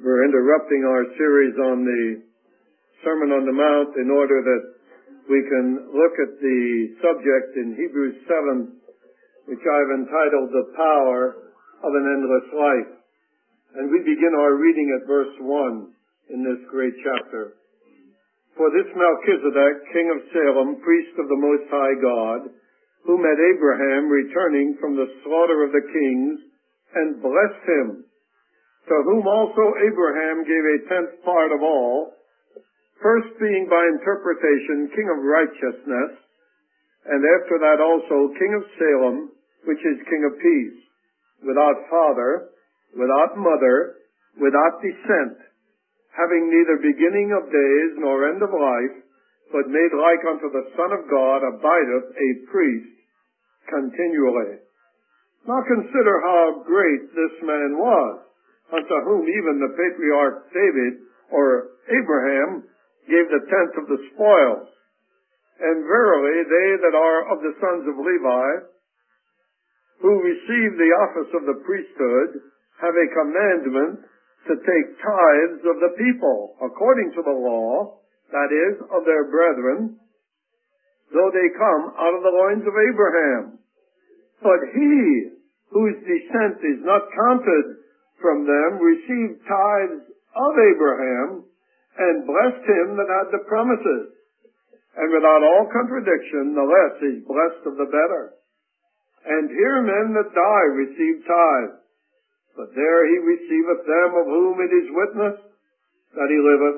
We're interrupting our series on the Sermon on the Mount in order that we can look at the subject in Hebrews 7, which I've entitled The Power of an Endless Life. And we begin our reading at verse 1 in this great chapter. For this Melchizedek, king of Salem, priest of the Most High God, who met Abraham returning from the slaughter of the kings, and blessed him, to whom also Abraham gave a tenth part of all, first being by interpretation king of righteousness, and after that also king of Salem, which is king of peace, without father, without mother, without descent, having neither beginning of days nor end of life, but made like unto the Son of God, abideth a priest continually. Now consider how great this man was, unto whom even the patriarch David, or Abraham, gave the tenth of the spoils. And verily they that are of the sons of Levi, who receive the office of the priesthood, have a commandment to take tithes of the people, according to the law, that is, of their brethren, though they come out of the loins of Abraham. But he, whose descent is not counted from them, received tithes of Abraham, and blessed him that had the promises. And without all contradiction, the less is blessed of the better. And here men that die receive tithes, but there he receiveth them of whom it is witnessed that he liveth.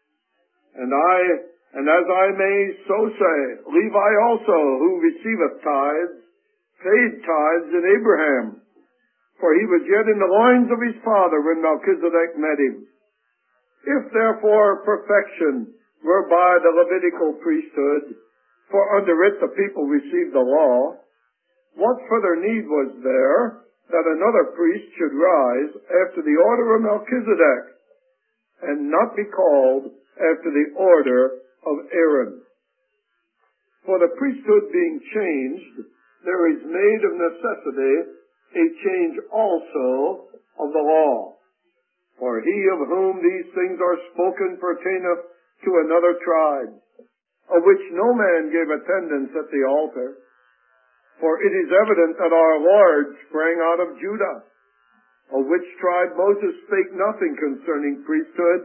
And as I may so say, Levi also, who receiveth tithes, paid tithes in Abraham, for he was yet in the loins of his father when Melchizedek met him. If therefore perfection were by the Levitical priesthood, for under it the people received the law, what further need was there that another priest should rise after the order of Melchizedek, and not be called after the order of Aaron? For the priesthood being changed, there is made of necessity a change also of the law. For he of whom these things are spoken pertaineth to another tribe, of which no man gave attendance at the altar. For it is evident that our Lord sprang out of Judah, of which tribe Moses spake nothing concerning priesthood.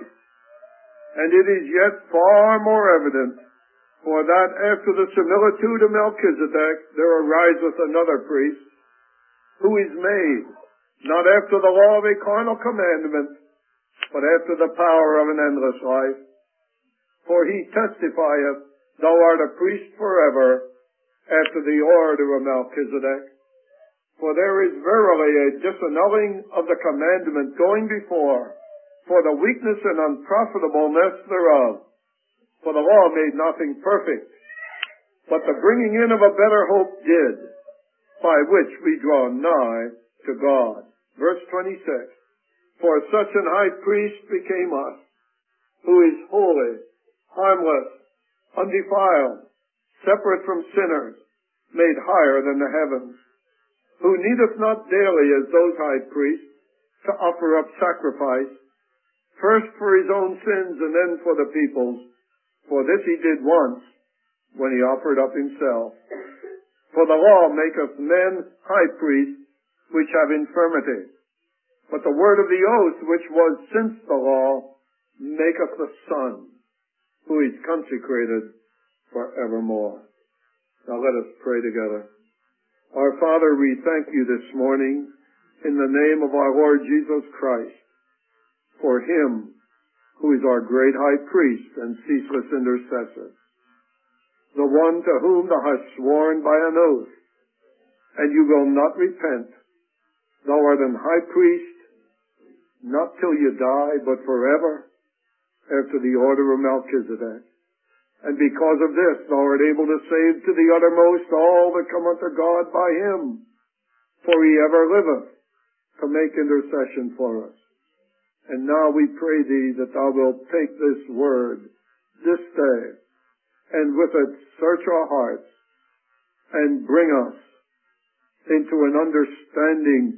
And it is yet far more evident, for that after the similitude of Melchizedek there ariseth another priest, who is made, not after the law of a carnal commandment, but after the power of an endless life. For he testifieth, Thou art a priest forever, after the order of Melchizedek. For there is verily a disannulling of the commandment going before, for the weakness and unprofitableness thereof. For the law made nothing perfect, but the bringing in of a better hope did, by which we draw nigh to God. Verse 26, For such an high priest became us, who is holy, harmless, undefiled, separate from sinners, made higher than the heavens, who needeth not daily as those high priests to offer up sacrifice, first for his own sins and then for the people's. For this he did once, when he offered up himself. For the law maketh men high priests which have infirmity. But the word of the oath which was since the law maketh the Son, who is consecrated forevermore. Now let us pray together. Our Father, we thank you this morning in the name of our Lord Jesus Christ for him who is our great high priest and ceaseless intercessor, the one to whom thou hast sworn by an oath, and you will not repent. Thou art an high priest, not till you die, but forever, after the order of Melchizedek. And because of this, thou art able to save to the uttermost all that come unto God by him. For he ever liveth to make intercession for us. And now we pray thee that thou wilt take this word this day, and with it search our hearts, and bring us into an understanding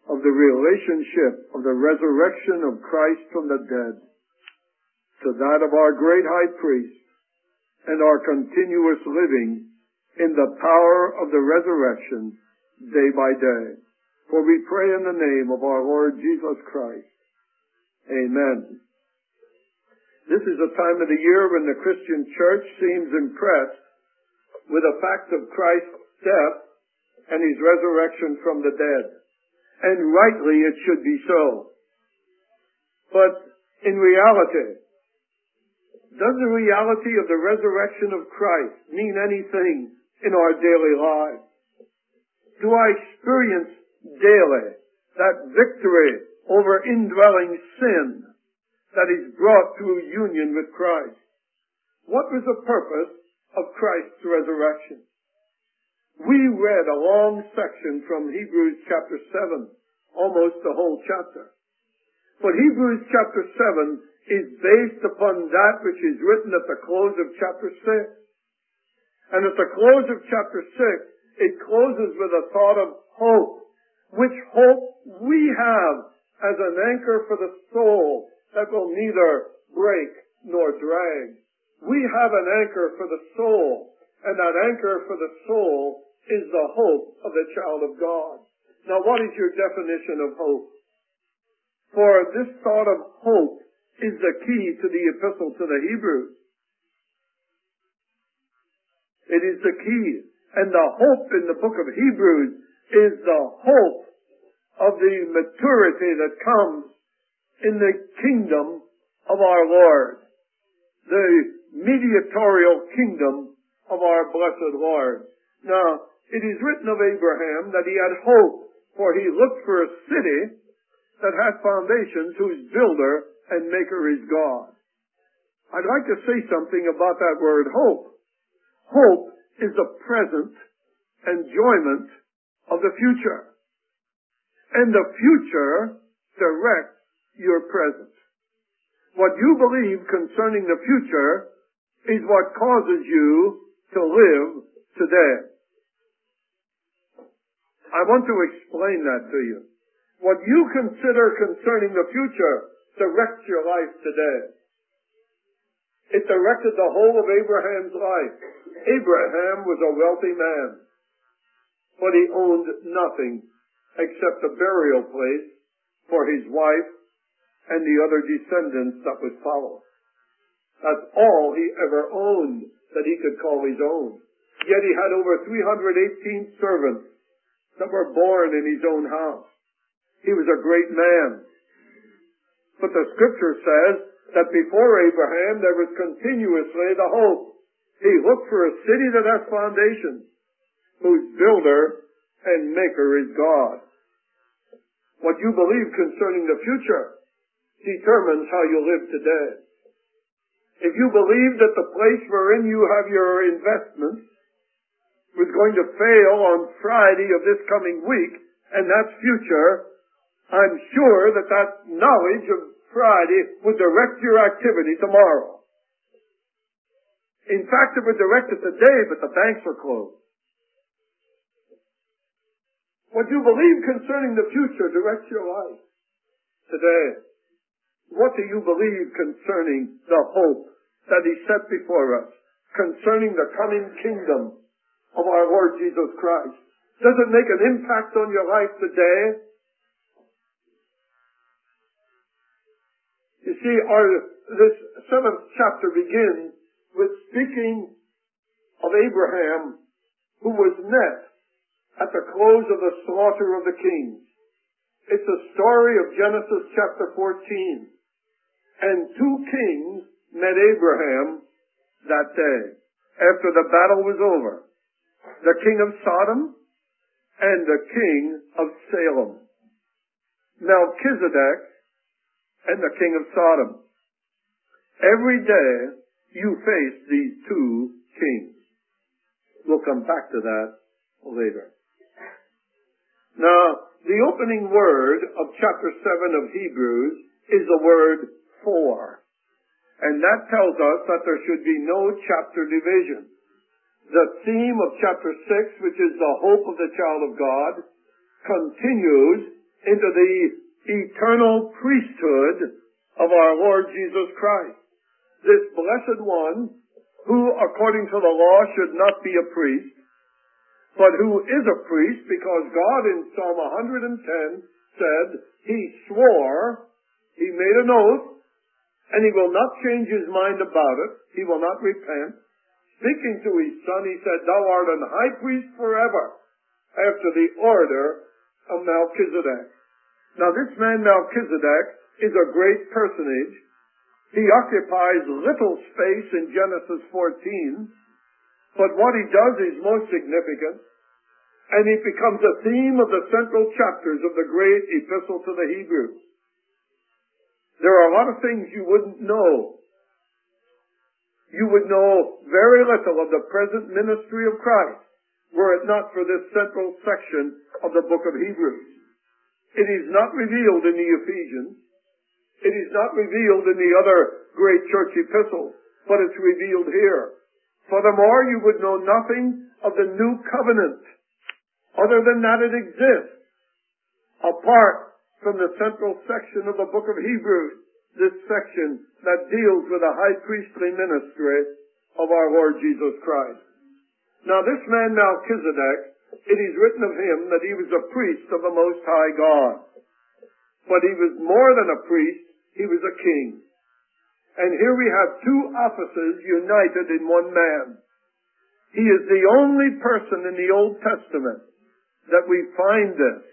of the relationship of the resurrection of Christ from the dead to that of our great high priest and our continuous living in the power of the resurrection day by day. For we pray in the name of our Lord Jesus Christ. Amen. This is a time of the year when the Christian church seems impressed with the fact of Christ's death and his resurrection from the dead. And rightly it should be so. But in reality, does the reality of the resurrection of Christ mean anything in our daily lives? Do I experience daily that victory over indwelling sin that is brought through union with Christ? What was the purpose of Christ's resurrection? We read a long section from Hebrews chapter 7, almost the whole chapter. But Hebrews chapter 7 is based upon that which is written at the close of chapter 6. And at the close of chapter 6, it closes with a thought of hope, which hope we have as an anchor for the soul that will neither break nor drag. We have an anchor for the soul, and that anchor for the soul is the hope of the child of God. Now, what is your definition of hope? For this thought of hope is the key to the epistle to the Hebrews. It is the key. And the hope in the book of Hebrews is the hope of the maturity that comes in the kingdom of our Lord, the mediatorial kingdom of our blessed Lord. Now, it is written of Abraham that he had hope, for he looked for a city that had foundations, whose builder and maker is God. I'd like to say something about that word hope. Hope is the present enjoyment of the future. And the future directs your present. What you believe concerning the future is what causes you to live today. I want to explain that to you. What you consider concerning the future directs your life today. It directed the whole of Abraham's life. Abraham was a wealthy man, but he owned nothing except a burial place for his wife and the other descendants that would follow. That's all he ever owned that he could call his own. Yet he had over 318 servants that were born in his own house. He was a great man. But the scripture says that before Abraham there was continuously the hope. He looked for a city that has foundations, whose builder and maker is God. What you believe concerning the future determines how you live today. If you believe that the place wherein you have your investments was going to fail on Friday of this coming week, and that's future, I'm sure that that knowledge of Friday would direct your activity tomorrow. In fact, it would direct it today, but the banks are closed. What you believe concerning the future directs your life today. What do you believe concerning the hope that He set before us, concerning the coming kingdom of our Lord Jesus Christ? Does it make an impact on your life today? You see, this 7th chapter begins with speaking of Abraham, who was met at the close of the slaughter of the kings. It's a story of Genesis chapter 14. And 2 kings met Abraham that day, after the battle was over. The king of Sodom and the king of Salem. Melchizedek and the king of Sodom. Every day you face these 2 kings. We'll come back to that later. Now, the opening word of chapter 7 of Hebrews is the word for. And that tells us that there should be no chapter division. The theme of chapter 6, which is the hope of the child of God, continues into the eternal priesthood of our Lord Jesus Christ. This blessed one, who according to the law should not be a priest, but who is a priest because God in Psalm 110 said he swore, he made an oath, and he will not change his mind about it. He will not repent. Speaking to his son, he said, thou art an high priest forever, after the order of Melchizedek. Now this man Melchizedek is a great personage. He occupies little space in Genesis 14, but what he does is most significant, and he becomes a theme of the central chapters of the great epistle to the Hebrews. There are a lot of things you wouldn't know. You would know very little of the present ministry of Christ were it not for this central section of the book of Hebrews. It is not revealed in the Ephesians. It is not revealed in the other great church epistles, but it's revealed here. Furthermore, you would know nothing of the new covenant, other than that it exists, apart from the central section of the book of Hebrews, this section that deals with the high priestly ministry of our Lord Jesus Christ. Now this man Melchizedek, it is written of him that he was a priest of the Most High God. But he was more than a priest, he was a king. And here we have two offices united in one man. He is the only person in the Old Testament that we find this.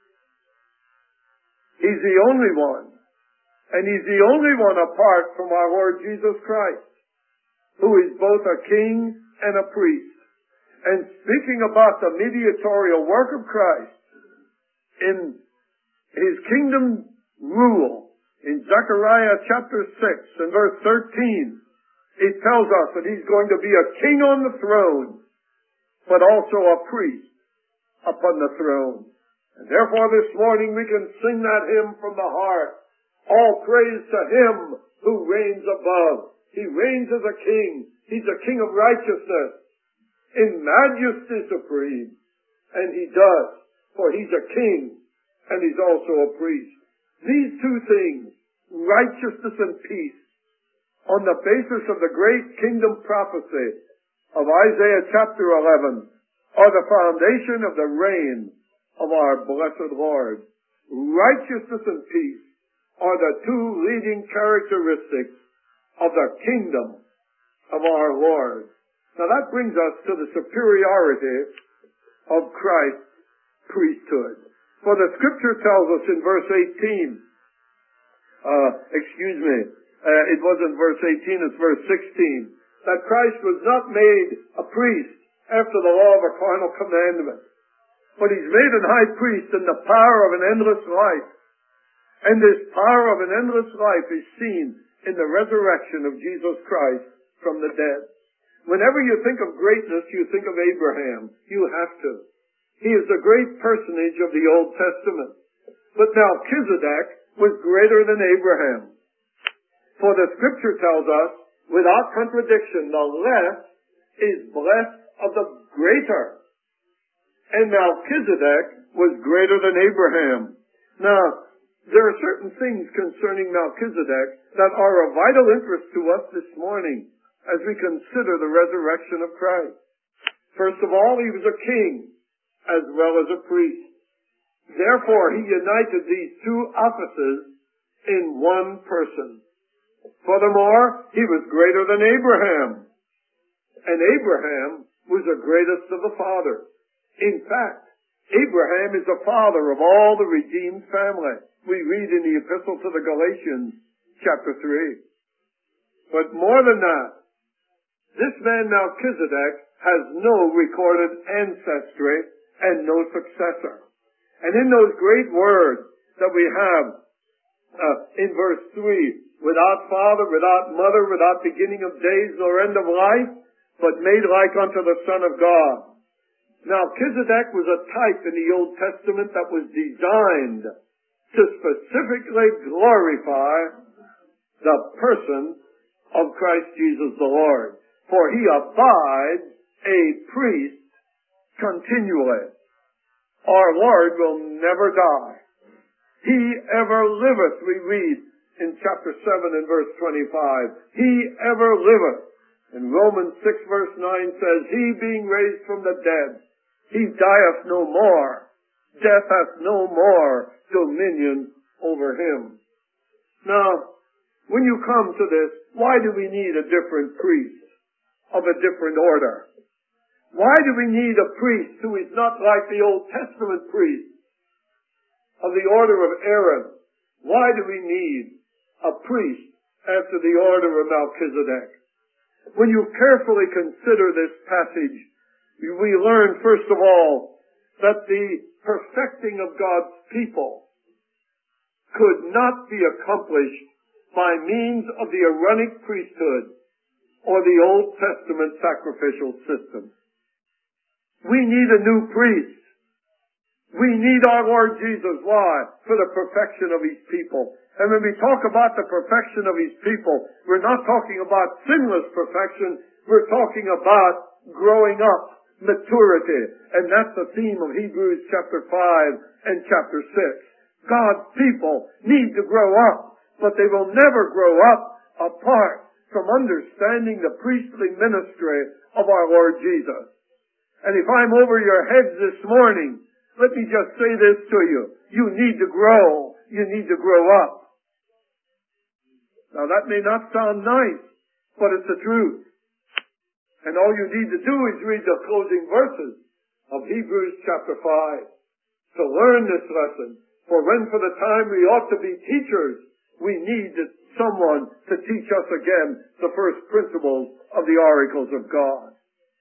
He's the only one. And he's the only one apart from our Lord Jesus Christ, who is both a king and a priest. And speaking about the mediatorial work of Christ in his kingdom rule, in Zechariah chapter 6 and verse 13, it tells us that he's going to be a king on the throne, but also a priest upon the throne. And therefore this morning we can sing that hymn from the heart. All praise to him who reigns above. He reigns as a king. He's a king of righteousness, in majesty supreme. And he does, for he's a king and he's also a priest. These two things, righteousness and peace, on the basis of the great kingdom prophecy of Isaiah chapter 11, are the foundation of the reign of our blessed Lord. Righteousness and peace are the two leading characteristics of the kingdom of our Lord. Now that brings us to the superiority of Christ's priesthood. For the scripture tells us in verse 18, it wasn't verse 18, it's verse 16, that Christ was not made a priest after the law of a carnal commandment, but he's made a high priest in the power of an endless life. And this power of an endless life is seen in the resurrection of Jesus Christ from the dead. Whenever you think of greatness, you think of Abraham. You have to. He is the great personage of the Old Testament. But Melchizedek was greater than Abraham. For the scripture tells us, without contradiction, the less is blessed of the greater. And Melchizedek was greater than Abraham. Now, there are certain things concerning Melchizedek that are of vital interest to us this morning as we consider the resurrection of Christ. First of all, he was a king as well as a priest. Therefore, he united these two offices in one person. Furthermore, he was greater than Abraham. And Abraham was the greatest of the fathers. In fact, Abraham is the father of all the redeemed family. We read in the epistle to the Galatians, chapter 3. But more than that, this man Melchizedek has no recorded ancestry and no successor. And in those great words that we have in verse 3, without father, without mother, without beginning of days nor end of life, but made like unto the Son of God. Melchizedek was a type in the Old Testament that was designed to specifically glorify the person of Christ Jesus the Lord. For he abides a priest continually. Our Lord will never die. He ever liveth, we read in chapter 7 and verse 25. He ever liveth. And Romans 6 verse 9 says, He being raised from the dead, He dieth no more. Death hath no more dominion over Him. Now, when you come to this, why do we need a different priest of a different order? Why do we need a priest who is not like the Old Testament priest of the order of Aaron? Why do we need a priest after the order of Melchizedek? When you carefully consider this passage, we learn, first of all, that the perfecting of God's people could not be accomplished by means of the Aaronic priesthood or the Old Testament sacrificial system. We need a new priest. We need our Lord Jesus. Why? For the perfection of His people. And when we talk about the perfection of His people, we're not talking about sinless perfection. We're talking about growing up, maturity. And that's the theme of Hebrews chapter 5 and chapter 6. God's people need to grow up, but they will never grow up apart from understanding the priestly ministry of our Lord Jesus. And if I'm over your heads this morning, let me just say this to you. You need to grow. You need to grow up. Now that may not sound nice, but it's the truth. And all you need to do is read the closing verses of Hebrews chapter 5 to learn this lesson. For when for the time we ought to be teachers, we need someone to teach us again the first principles of the oracles of God.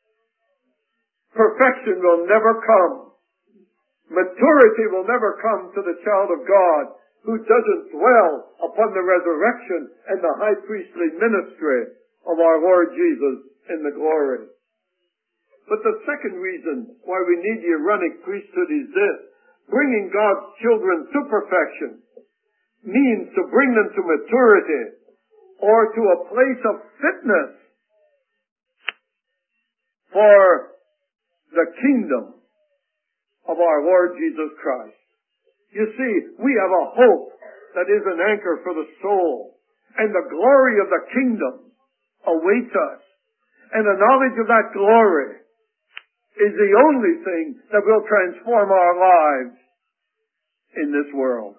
Perfection will never come. Maturity will never come to the child of God who doesn't dwell upon the resurrection and the high priestly ministry of our Lord Jesus in the glory. But the second reason why we need the Aaronic priesthood is this. Bringing God's children to perfection means to bring them to maturity or to a place of fitness for the kingdom of our Lord Jesus Christ. You see, we have a hope that is an anchor for the soul, and the glory of the kingdom awaits us. And the knowledge of that glory is the only thing that will transform our lives in this world.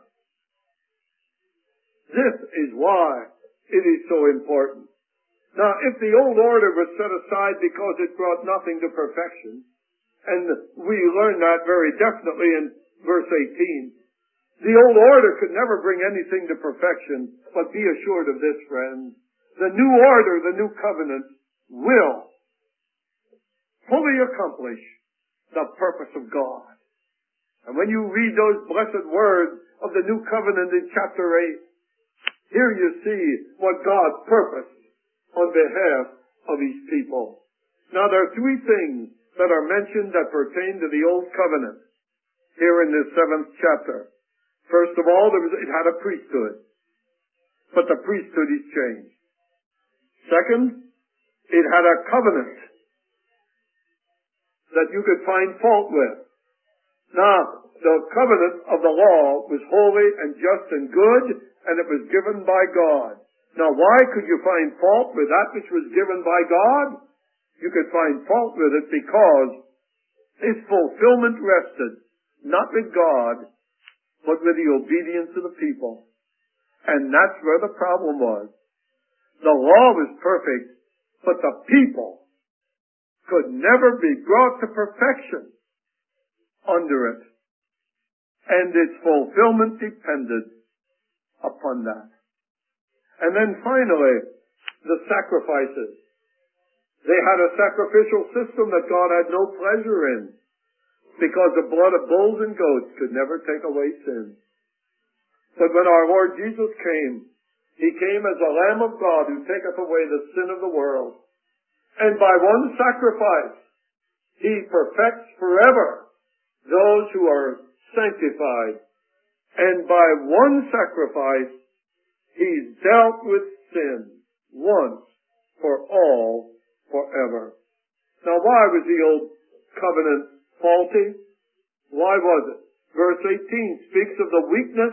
This is why it is so important. Now, if the old order was set aside because it brought nothing to perfection, and we learn that very definitely in verse 18, the old order could never bring anything to perfection, but be assured of this, friends. The new order, the new covenant, will fully accomplish the purpose of God. And when you read those blessed words of the new covenant in chapter 8, here you see what God purposed on behalf of His people. Now there are three things that are mentioned that pertain to the old covenant here in this 7th chapter. First of all, it had a priesthood, but the priesthood is changed. Second, it had a covenant that you could find fault with. Now, the covenant of the law was holy and just and good, and it was given by God. Now, why could you find fault with that which was given by God? You could find fault with it because its fulfillment rested not with God, but with the obedience of the people. And that's where the problem was. The law was perfect, but the people could never be brought to perfection under it. And its fulfillment depended upon that. And then finally, the sacrifices. They had a sacrificial system that God had no pleasure in, because the blood of bulls and goats could never take away sin. But when our Lord Jesus came, He came as a Lamb of God who taketh away the sin of the world. And by one sacrifice, He perfects forever those who are sanctified. And by one sacrifice, He's dealt with sin once for all forever. Now why was the old covenant faulty? Why was it? Verse 18 speaks of the weakness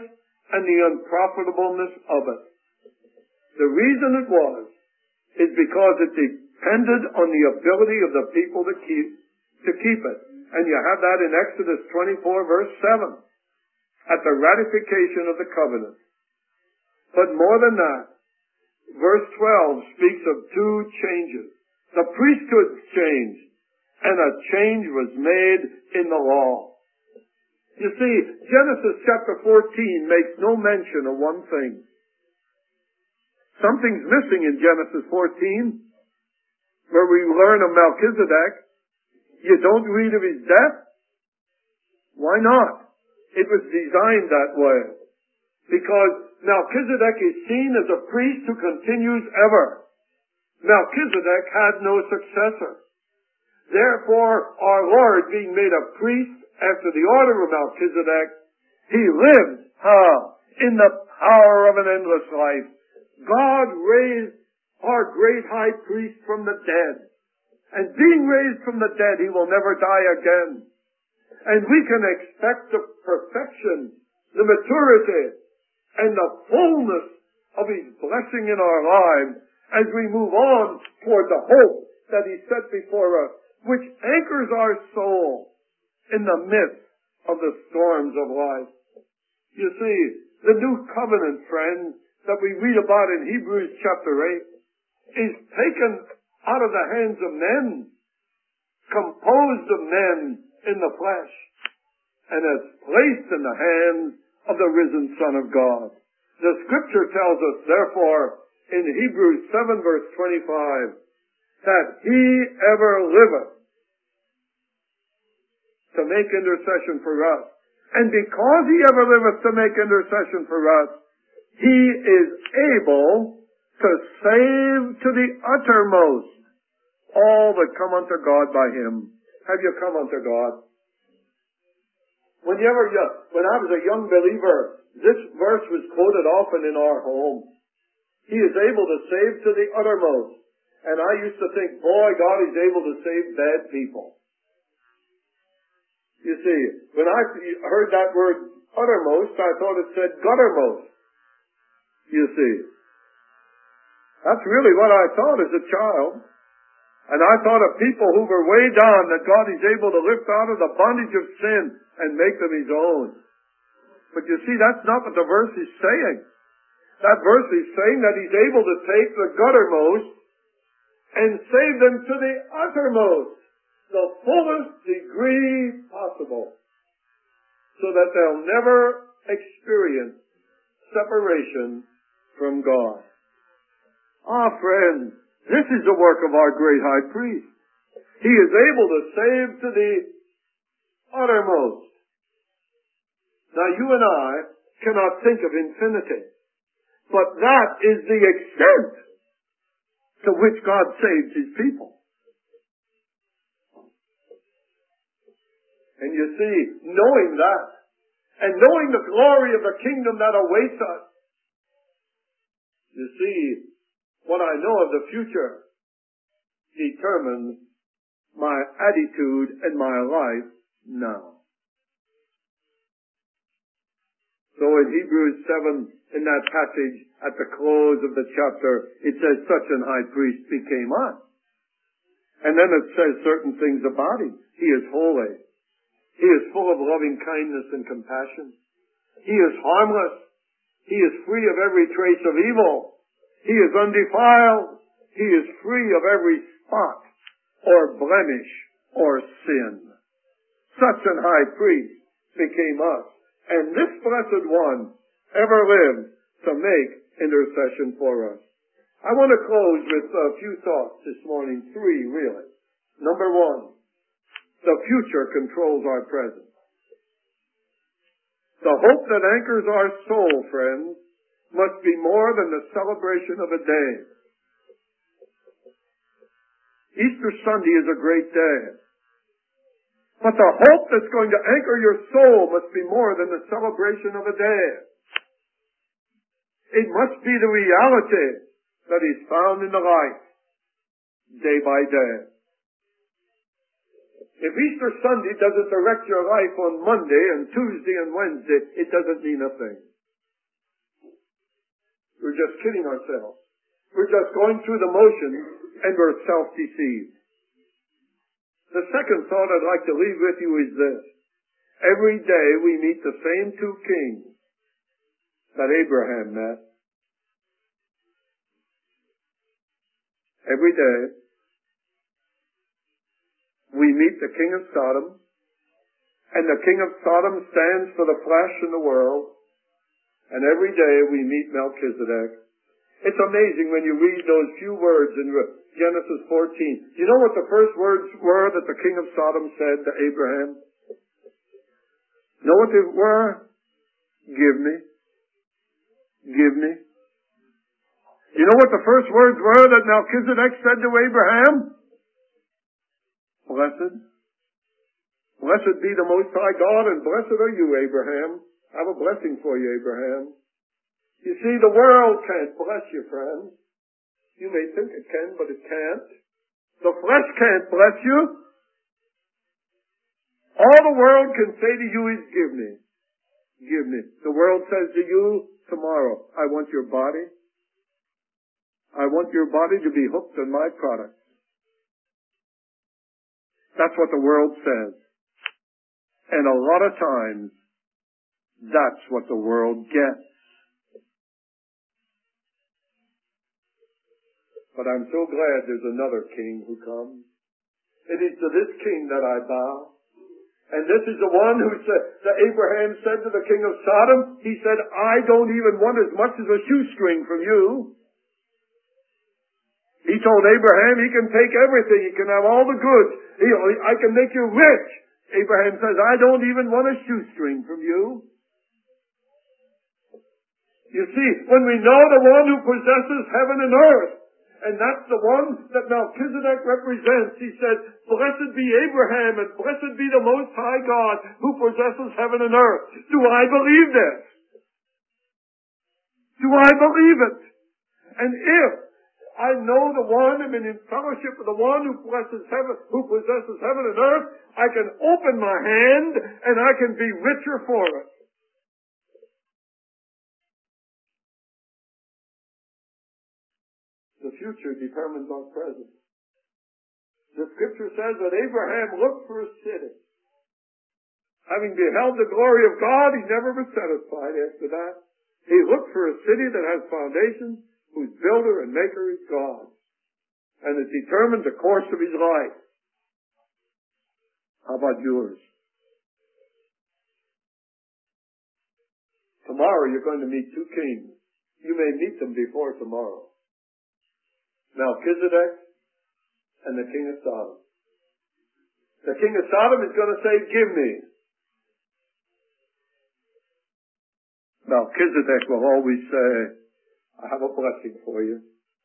and the unprofitableness of it. The reason it was is because it depended on the ability of the people to keep it. And you have that in Exodus 24 verse 7, at the ratification of the covenant. But more than that, verse 12 speaks of two changes. The priesthood changed, and a change was made in the law. You see, Genesis chapter 14 makes no mention of one thing. Something's missing in Genesis 14, where we learn of Melchizedek. You don't read of his death? Why not? It was designed that way. Because Melchizedek is seen as a priest who continues ever. Melchizedek had no successor. Therefore, our Lord, being made a priest after the order of Melchizedek, he lived, in the power of an endless life. God raised our great high priest from the dead. And being raised from the dead, he will never die again. And we can expect the perfection, the maturity, and the fullness of his blessing in our lives as we move on toward the hope that he set before us, which anchors our soul in the midst of the storms of life. You see, the new covenant, friends, that we read about in Hebrews chapter 8 is taken out of the hands of men, composed of men in the flesh, and is placed in the hands of the risen Son of God. The scripture tells us, therefore, in Hebrews 7 verse 25, that he ever liveth to make intercession for us. And because he ever liveth to make intercession for us, he is able to save to the uttermost all that come unto God by him. Have you come unto God? When I was a young believer, this verse was quoted often in our home. He is able to save to the uttermost. And I used to think, boy, God is able to save bad people. You see, when I heard that word uttermost, I thought it said guttermost. You see. That's really what I thought as a child. And I thought of people who were way down, that God is able to lift out of the bondage of sin and make them his own. But you see, that's not what the verse is saying. That verse is saying that he's able to take the guttermost and save them to the uttermost, the fullest degree possible, so that they'll never experience separation from God. Friends, this is the work of our great high priest. He is able to save to the uttermost. Now, you and I cannot think of infinity, but that is the extent to which God saves his people. And you see, knowing that, and knowing the glory of the kingdom that awaits us, you see, what I know of the future determines my attitude and my life now. So in Hebrews 7, in that passage at the close of the chapter, it says such an high priest became us. And then it says certain things about him. He is holy. He is full of loving kindness and compassion. He is harmless. He is free of every trace of evil. He is undefiled. He is free of every spot or blemish or sin. Such an high priest became us. And this blessed one ever lived to make intercession for us. I want to close with a few thoughts this morning. Three, really. Number one, the future controls our present. The hope that anchors our soul, friends, must be more than the celebration of a day. Easter Sunday is a great day. But the hope that's going to anchor your soul must be more than the celebration of a day. It must be the reality that is found in the life, day by day. If Easter Sunday doesn't direct your life on Monday and Tuesday and Wednesday, it doesn't mean a thing. We're just kidding ourselves. We're just going through the motions and we're self-deceived. The second thought I'd like to leave with you is this. Every day we meet the same two kings that Abraham met. Every day we meet the king of Sodom, and the king of Sodom stands for the flesh and the world, and every day we meet Melchizedek. It's amazing when you read those few words in Genesis 14. You know what the first words were that the king of Sodom said to Abraham? You know what they were? Give me. Give me. You know what the first words were that Melchizedek said to Abraham? Blessed. Blessed be the Most High God, and blessed are you, Abraham. I have a blessing for you, Abraham. You see, the world can't bless you, friends. You may think it can, but it can't. The flesh can't bless you. All the world can say to you is, give me. Give me. The world says to you tomorrow, I want your body. I want your body to be hooked on my products. That's what the world says. And a lot of times, that's what the world gets. But I'm so glad there's another king who comes. It is to this king that I bow. And this is the one who said, that Abraham said to the king of Sodom, he said, I don't even want as much as a shoestring from you. He told Abraham he can take everything, he can have all the goods. I can make you rich. Abraham says, I don't even want a shoestring from you. You see, when we know the one who possesses heaven and earth, and that's the one that Melchizedek represents. He said, blessed be Abraham and blessed be the Most High God who possesses heaven and earth. Do I believe this? Do I believe it? And if I know the one, I'm in fellowship with the one who possesses heaven and earth, I can open my hand and I can be richer for it. The future determines our present. The scripture says that Abraham looked for a city. Having beheld the glory of God, he never was satisfied after that. He looked for a city that has foundations, whose builder and maker is God. And it determined the course of his life. How about yours? Tomorrow you're going to meet two kings. You may meet them before tomorrow. Melchizedek and the king of Sodom. The king of Sodom is going to say, give me. Melchizedek will always say, I have a blessing for you.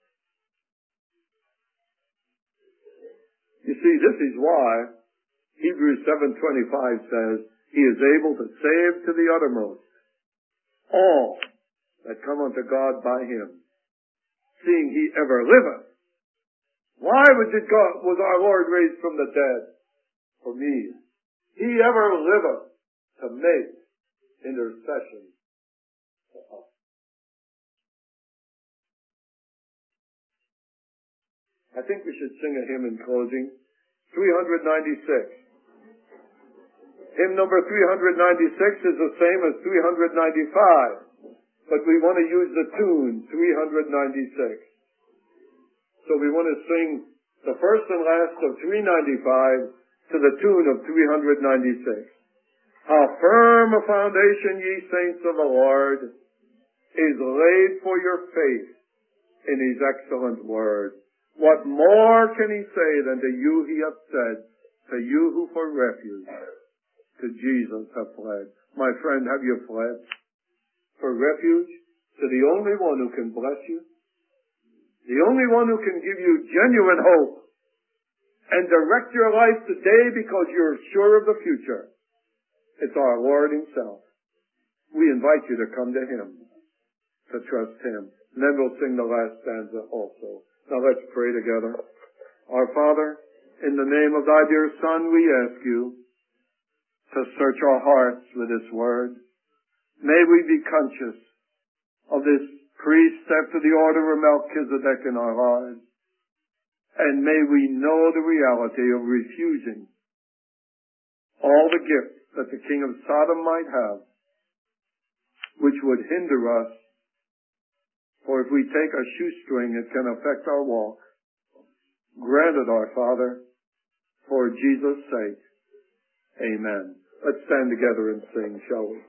You see, this is why Hebrews 7:25 says, he is able to save to the uttermost all that come unto God by him, seeing he ever liveth. Why was our Lord raised from the dead? For me. He ever liveth to make intercession for us. I think we should sing a hymn in closing. 396. Hymn number 396 is the same as 395. But we want to use the tune 396. So we want to sing the first and last of 395 to the tune of 396. How firm a foundation, ye saints of the Lord, is laid for your faith in his excellent word. What more can he say than to you he hath said, to you who for refuge to Jesus have fled? My friend, have you fled for refuge to the only one who can bless you? The only one who can give you genuine hope and direct your life today because you're sure of the future. It's our Lord himself. We invite you to come to him, to trust him. And then we'll sing the last stanza also. Now let's pray together. Our Father, in the name of thy dear Son, we ask you to search our hearts with this word. May we be conscious of this priests after the order of Melchizedek in our lives. And may we know the reality of refusing all the gifts that the king of Sodom might have, which would hinder us. For if we take a shoestring, it can affect our walk. Grant it, our Father, for Jesus' sake. Amen. Let's stand together and sing, shall we?